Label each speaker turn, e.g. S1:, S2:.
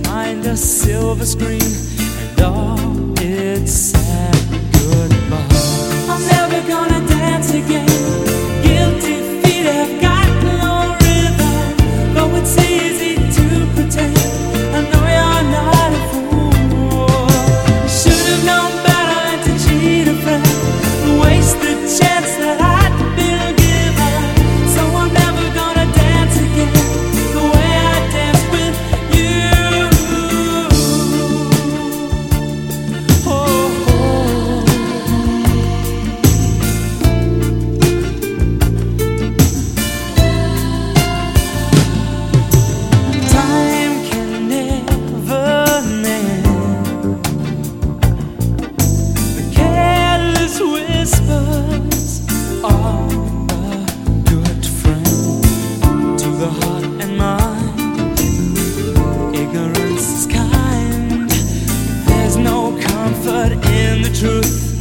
S1: behind a silver screen, and all its sad goodbye. I'm never gonna dance again. Guilty feet have got no rhythm, though it's easy to pretend. I know you're not a fool. You should have known better than to cheat a friend, waste the chance that I'd been given. So I'm never gonna dance again the way I danced with you. Time can never mend the careless whispers of a good friend. To the heart and mind, ignorance is kind. There's no comfort in the truth.